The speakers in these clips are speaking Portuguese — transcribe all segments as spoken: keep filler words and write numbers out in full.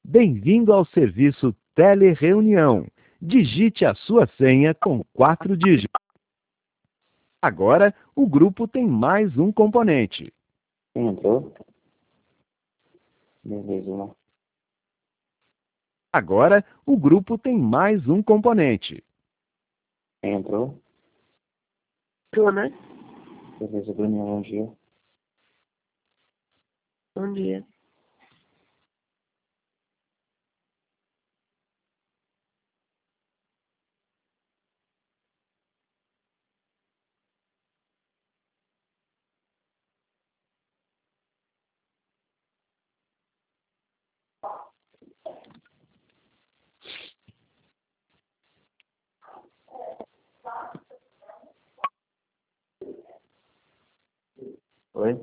Bem-vindo ao serviço Telereunião. Digite a sua senha com quatro dígitos. Agora, o grupo tem mais um componente. Entrou. Beleza. Agora, o grupo tem mais um componente. Entrou. Entrou, né? Beleza, Bruninho, bom dia. Bom dia. Oi?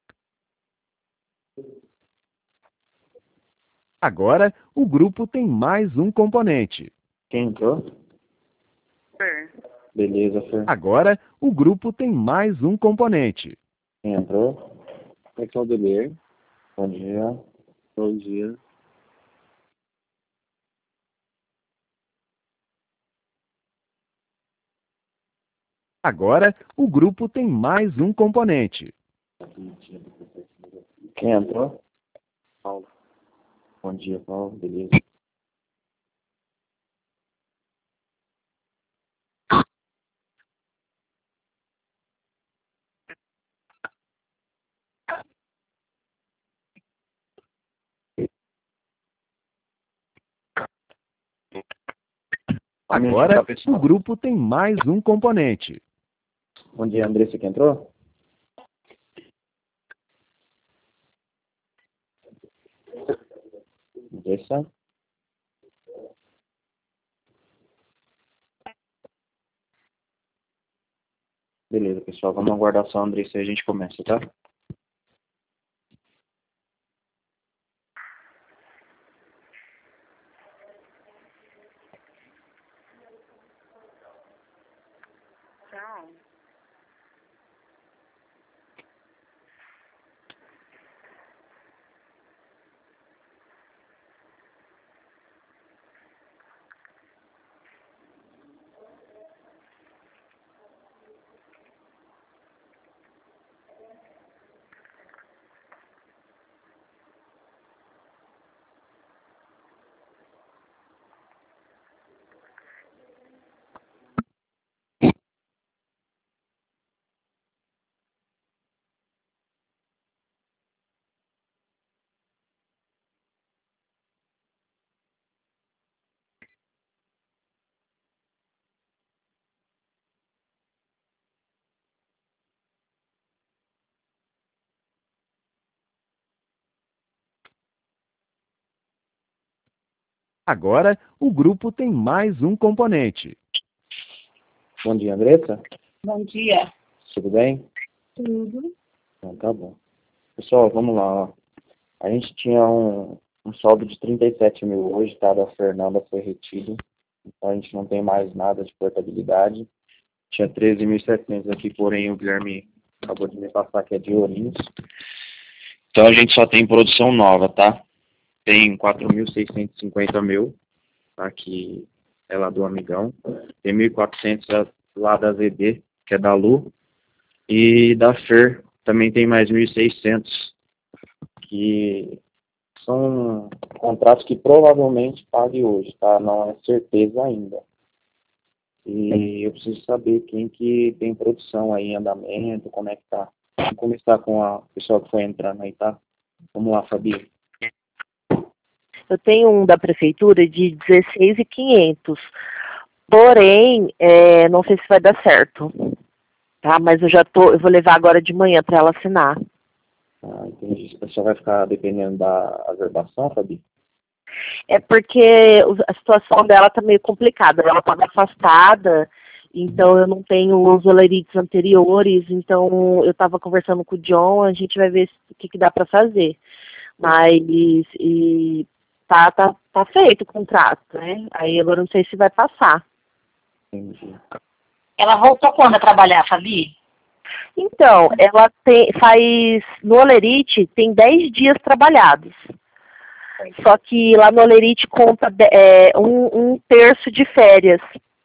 Agora, o grupo tem mais um componente. Quem entrou? Fer. Beleza, Fer. Agora, o grupo tem mais um componente. Quem entrou? Aqui é o Deler. Bom dia. Bom dia. Agora, o grupo tem mais um componente. Quem entrou? Paulo. Bom dia, Paulo. Beleza. Agora, o grupo tem mais um componente. Bom dia, Andressa, que entrou? Andressa? Beleza, pessoal, vamos aguardar só a Andressa e a gente começa, tá? Tchau. Agora, o grupo tem mais um componente. Bom dia, Andressa. Bom dia. Tudo bem? Tudo. Então, tá bom. Pessoal, vamos lá, ó. A gente tinha um, um saldo de trinta e sete mil hoje, tá? Da Fernanda foi retido. Então a gente não tem mais nada de portabilidade. Tinha treze mil e setecentos aqui, porém o Guilherme acabou de me passar que é de Ourinhos. Então a gente só tem produção nova, tá? Tem quatro mil seiscentos e cinquenta mil, tá? Que é lá do Amigão. Tem mil e quatrocentos lá da Z D, que é da Lu. E da Fer também tem mais mil e seiscentos, que são contratos que provavelmente pague hoje, tá? Não é certeza ainda. E eu preciso saber quem que tem produção aí em andamento, como é que tá. Vamos começar com a pessoa que foi entrando aí, tá? Vamos lá, Fabi. Eu tenho um da prefeitura de dezesseis mil e quinhentos. Porém, é, não sei se vai dar certo. Tá? Mas eu já tô, eu vou levar agora de manhã para ela assinar. Ah, entendi. A pessoa vai ficar dependendo da averbação, Fabi? É porque a situação dela tá meio complicada. Ela estava afastada, então eu não tenho os olerites anteriores. Então eu estava conversando com o John, a gente vai ver o que, que dá para fazer. Mas e, tá, tá, tá feito o contrato, né? Aí agora não sei se vai passar. Entendi. Ela voltou quando a trabalhar, Fabi? Então, ela tem, faz, no Olerite, tem dez dias trabalhados. Só que lá no Olerite conta de- é, um, um terço de férias.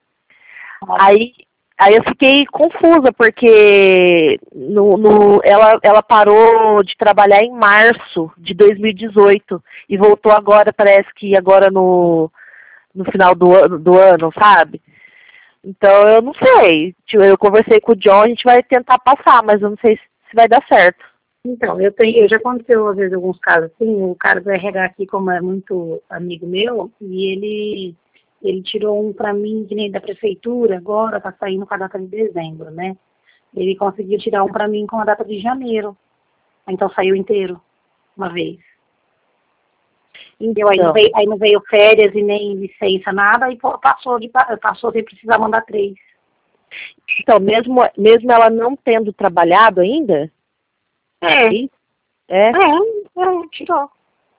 Aí, aí eu fiquei confusa, porque no, no, ela, ela parou de trabalhar em março de dois mil e dezoito e voltou agora, parece que agora no, no final do, ano- do ano, sabe? Então eu não sei. Tipo, eu conversei com o John, a gente vai tentar passar, mas eu não sei se, se vai dar certo. Então, eu tenho, eu já aconteceu às vezes alguns casos assim, o cara do R H aqui, como é muito amigo meu, e ele, ele tirou um pra mim, que nem da prefeitura, agora tá saindo com a data de dezembro, né? Ele conseguiu tirar um pra mim com a data de janeiro. Então saiu inteiro, uma vez. Entendeu? Aí, não Então, veio, aí não veio férias e nem licença, nada, aí pô, passou, de, pa- passou sem precisar mandar três. então mesmo, mesmo ela não tendo trabalhado ainda, É, e- é, é, é, tirou.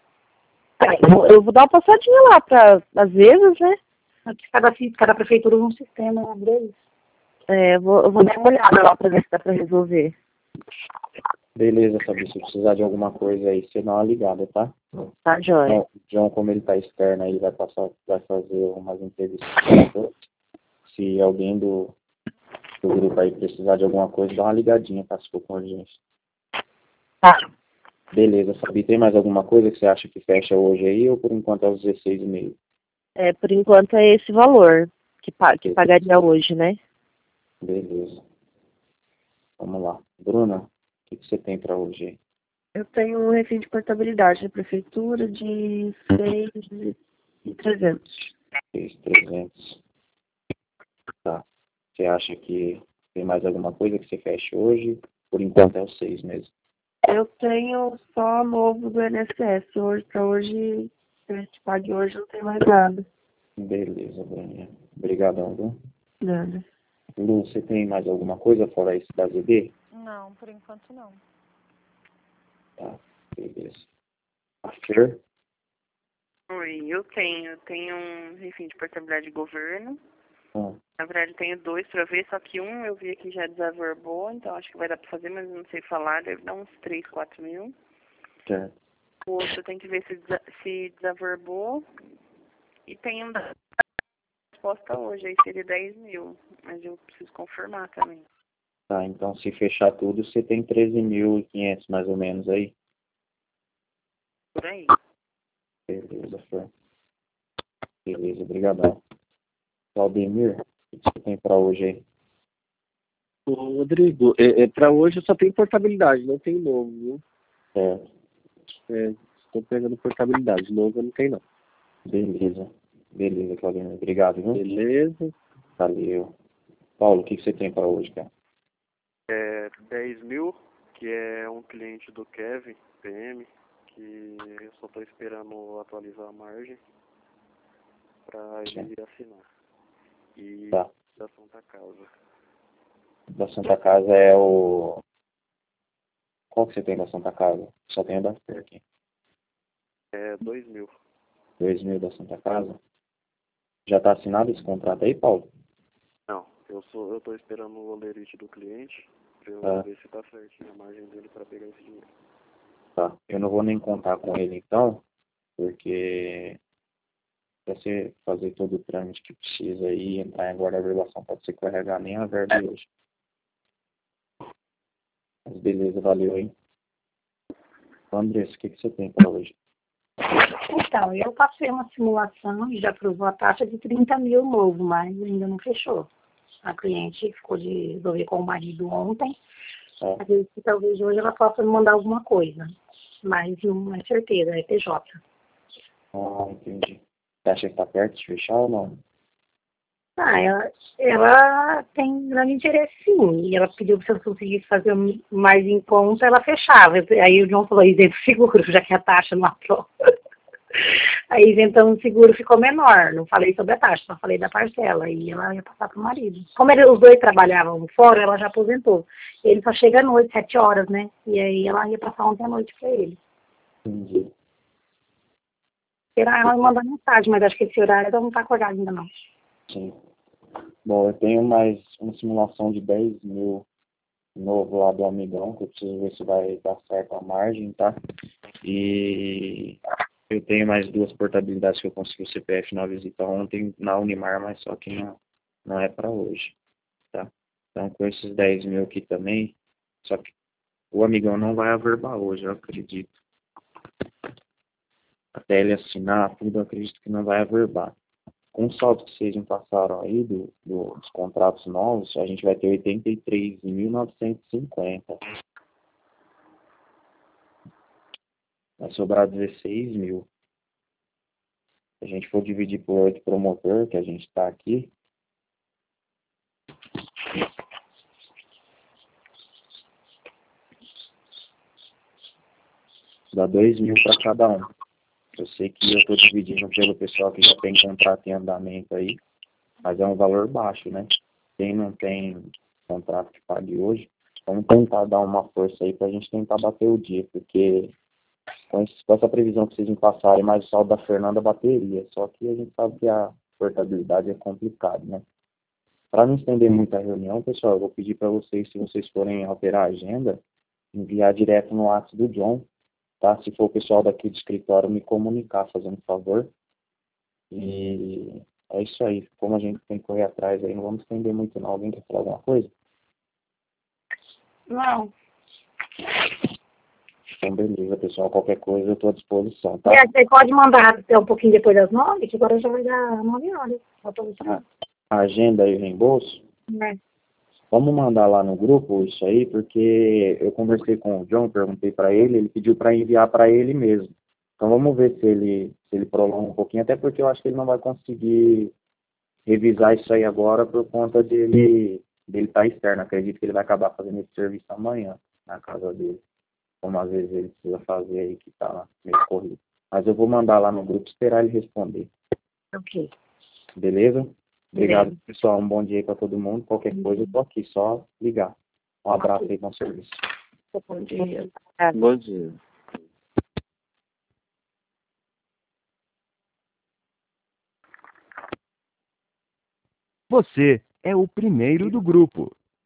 eu vou- eu vou dar uma passadinha lá, pra, às vezes, né? Cada, fi- cada prefeitura usa um sistema, às vezes. É, eu vou, eu vou dar uma olhada lá pra ver se dá pra resolver. Beleza, Fabi, se precisar de alguma coisa aí, você dá uma ligada, tá? Tá, joia? Então, o John, como ele tá externo aí, vai passar, vai fazer umas entrevistas. Se alguém do, do grupo aí precisar de alguma coisa, dá uma ligadinha, tá? Se for com urgência. Tá. Beleza, Fabi, tem mais alguma coisa que você acha que fecha hoje aí, ou por enquanto é os dezesseis e meio? É, por enquanto é esse valor que, pa que pagaria hoje, né? Beleza. Vamos lá. Bruna, o que, que você tem para hoje aí? Eu tenho um refém de portabilidade da prefeitura de seis mil e trezentos. seis mil e trezentos. Tá. Você acha que tem mais alguma coisa que você feche hoje? Por enquanto é os seis mesmo. Eu tenho só novo do I N S S. Hoje, para hoje, se a gente pague hoje, não tem mais nada. Beleza, Bruninha. Obrigadão, viu? Nada. Lu, você tem mais alguma coisa fora isso da Z D? Não, por enquanto não. Tá, beleza. A Fer? Oi, eu tenho. Eu tenho um refém de portabilidade de governo. Ah, Na verdade, eu tenho dois pra ver, só que um eu vi que já desaverbou, então acho que vai dar pra fazer, mas eu não sei falar, deve dar uns três, quatro mil. certo. O outro tem que ver se, desa se desaverbou. E tem um da resposta hoje, aí seria dez mil, mas eu preciso confirmar também. Tá, então se fechar tudo, você tem treze mil e quinhentos mais ou menos aí. Por aí. Beleza, Fer. Beleza, obrigadão. Valdemir, o que você tem para hoje aí? Ô, Rodrigo, é, é, para hoje eu só tenho portabilidade, não tem novo, viu? Certo. É, estou pegando portabilidade, novo eu não tenho não. Beleza. Beleza, Claudinho. Obrigado, viu? Beleza. Valeu. Paulo, o que, que você tem para hoje, cara? É dez mil, que é um cliente do Kevin, P M, que eu só estou esperando atualizar a margem para ele assinar. E Tá. da Santa Casa. Da Santa Casa é o... Qual que você tem da Santa Casa? Só tenho da Fer aqui. É dois mil. dois mil da Santa Casa. Já está assinado esse contrato aí, Paulo? Não, eu sou, eu tô esperando o olerite do cliente para eu Ah. ver se tá certinho a margem dele para pegar esse dinheiro. Tá. Eu não vou nem contar com ele então, porque para você fazer todo o trâmite que precisa aí, entrar em guarda-relação, pode ser que o R H nem a verba hoje. Mas beleza, valeu, hein? Andressa, o que, que você tem para hoje? Então, eu passei uma simulação e já aprovou a taxa de trinta mil novo, mas ainda não fechou. A cliente ficou de resolver com o marido ontem. É. Acredito que talvez hoje ela possa me mandar alguma coisa. Mas não é certeza, é P J. Ah, entendi. Você acha que tá perto de fechar ou não? Ah, ela, ela tem grande interesse sim. E ela pediu que se eu conseguisse fazer mais em conta, ela fechava. Aí o João falou, isento seguro, já que a taxa não aprova. Aí isentando o seguro ficou menor. Não falei sobre a taxa, só falei da parcela. E ela ia passar pro marido. Como ele, os dois trabalhavam fora, ela já aposentou. Ele só chega à noite, sete horas, né? E aí ela ia passar ontem à noite pra ele. Entendi. Ela me mandou mensagem, mas acho que esse horário ela não tá acordada ainda não. Sim. Bom, eu tenho mais uma simulação de dez mil novo lá do amigão, que eu preciso ver se vai dar certo a margem, tá? E Eu tenho mais duas portabilidades que eu consegui o C P F na visita ontem na Unimar, mas só que não, não é para hoje, tá? Então, com esses dez mil aqui também, só que o amigão não vai averbar hoje, eu acredito. Até ele assinar tudo, eu acredito que não vai averbar. Com o saldo que vocês me passaram aí do, do, dos contratos novos, a gente vai ter oitenta e três mil novecentos e cinquenta. Vai sobrar dezesseis mil. Se a gente for dividir por oito promotor, que a gente está aqui, dá dois mil para cada um. Eu sei que eu estou dividindo pelo pessoal que já tem contrato em andamento aí, mas é um valor baixo, né? Quem não tem contrato que pague hoje, vamos tentar dar uma força aí para a gente tentar bater o dia, porque com, esse, com essa previsão que vocês me passarem, mais o saldo da Fernanda bateria, só que a gente sabe que a portabilidade é complicado, né? Para não estender muito a reunião, pessoal, eu vou pedir para vocês, se vocês forem alterar a agenda, enviar direto no WhatsApp do John, tá? Se for o pessoal daqui do escritório, me comunicar, fazendo favor. E é isso aí. Como a gente tem que correr atrás aí, não vamos estender muito não. Alguém quer falar alguma coisa? Não. Então, beleza, pessoal. Qualquer coisa, eu estou à disposição, tá? É, você pode mandar até um pouquinho depois das nove, que agora já vai dar nove horas. A, a agenda e o reembolso? É. Vamos mandar lá no grupo isso aí, porque eu conversei com o John, perguntei para ele, ele pediu para enviar para ele mesmo. Então vamos ver se ele, se ele prolonga um pouquinho, até porque eu acho que ele não vai conseguir revisar isso aí agora por conta dele dele estar externo. Acredito que ele vai acabar fazendo esse serviço amanhã na casa dele, como às vezes ele precisa fazer aí que está meio corrido. Mas eu vou mandar lá no grupo, esperar ele responder. Ok. Beleza? Obrigado, pessoal. Um bom dia aí para todo mundo. Qualquer coisa, eu tô aqui, só ligar. Um abraço aí, bom serviço. Bom dia. Bom dia. Você é o primeiro do grupo.